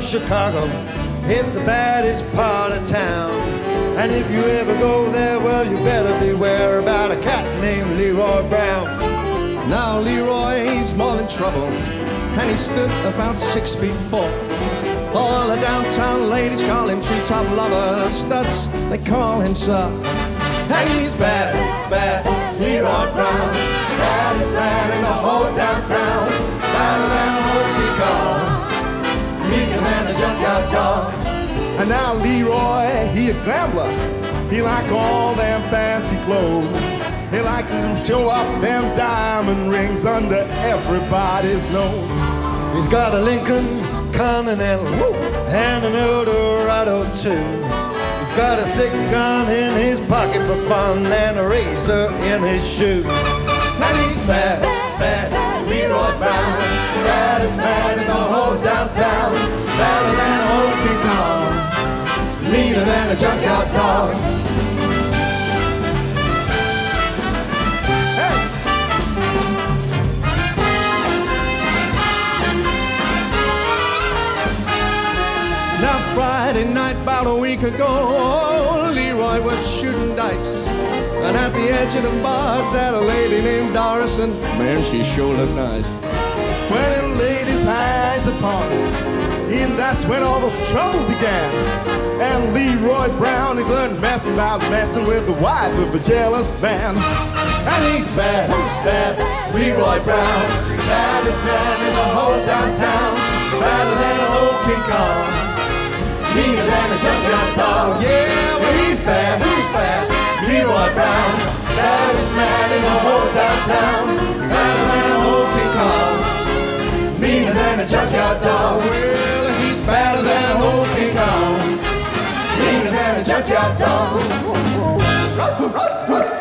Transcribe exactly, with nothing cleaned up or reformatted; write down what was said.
Chicago. It's the baddest part of town. And if you ever go there, well, you better beware about a cat named Leroy Brown. Now Leroy, he's more than trouble, and he stood about six feet four. All the downtown ladies call him treetop lover. The studs, they call him sir. And he's bad, bad, Leroy Brown. Baddest man in the whole downtown. Badder than a whole car, meaner than a junkyard dog. And now Leroy, he a gambler. He like all them fancy clothes. He likes to show off them diamond rings under everybody's nose. He's got a Lincoln Continental, woo, and an Eldorado too. He's got a six gun in his pocket for fun and a razor in his shoe. And he's bad, bad, Leroy Brown. Baddest man in the whole downtown. Badder than a whole King Kong, meaner than a junkyard dog. Now Friday night, about a week ago, Leroy was shooting dice, and at the edge of the bar sat a lady named Doris, and man, she sure looked nice. When the ladies' eyes upon him, and that's when all the trouble began. And Leroy Brown, he's learned messing about messing with the wife of a jealous man. And he's bad, he's bad, Leroy Brown. Baddest man in the whole downtown. Badder than a whole King Kong, meaner than a junkyard dog. Yeah, well, he's bad, he's bad, Leroy Brown. Baddest man in the whole downtown. Badder than a whole King Kong, meaner than a junkyard dog. Well, he's badder than a whole King Kong, meaner than a junkyard dog.